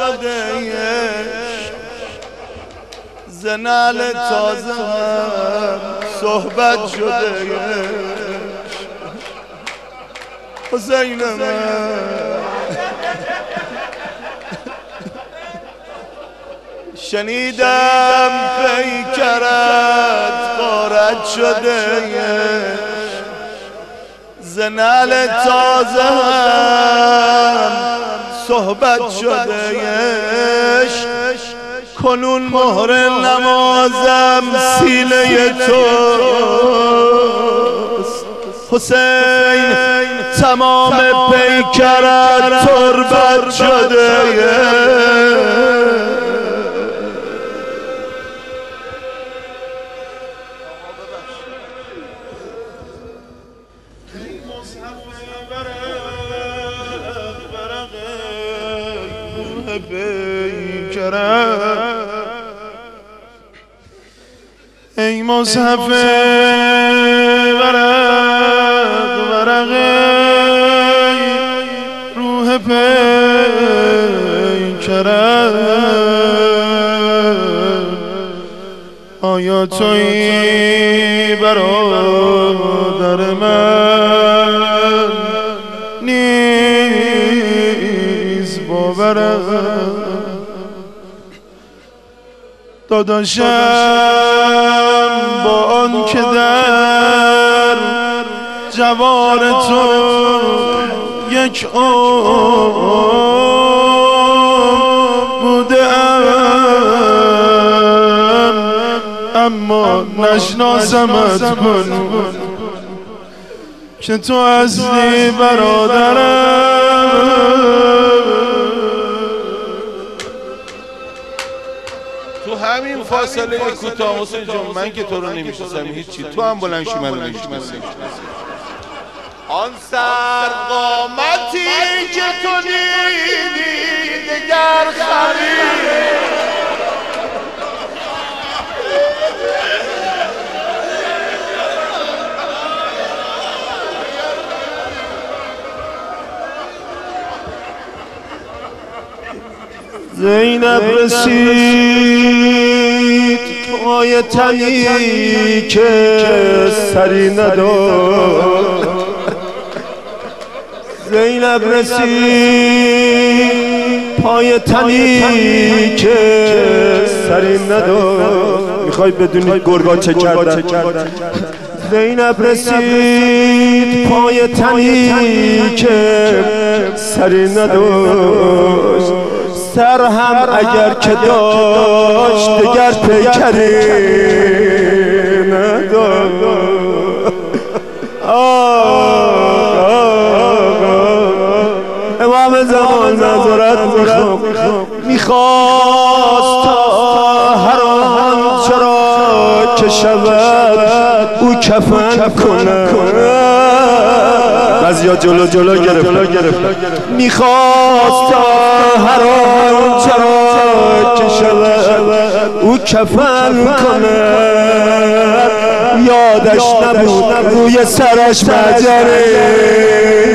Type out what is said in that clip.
شده زنال تازه هم صحبت شده حسین من شنیدم پیکرت غارت شده زنال تازه هم صحبت شده کنون مهر نمازم سینه توست حسین تمام پیکرت تربت شده ای مصحف ورق روح پیکرم آیا تویی برادر من نیز باورم داداشم با آن که در جوار تو یک بودم اما نشناسمت کن که تو اصلی برادرم تو همین فاصله کوتاه حسین جان من که تو رو نمیشناسم هیچی تو هم بلند شی منو نمیشناسی آن سرقامتی که تو دیدی دگر خرید زینب رسید پای تنی که سری نداشت زینب رسید پای تنی که سری نداشت میخوای بدونید گرگان چه کردن زینب رسید پای تنی که سری نداشت سر هم اگر که داشت دگر پیکری نداشت امام زمان نظرت میخواست تا هر آنچه را که شود او کفن کنه بعضیا جلو گرفت میخواست تا هر آنچه را که شود او کفن کنه یادش نبود روی سرش مجره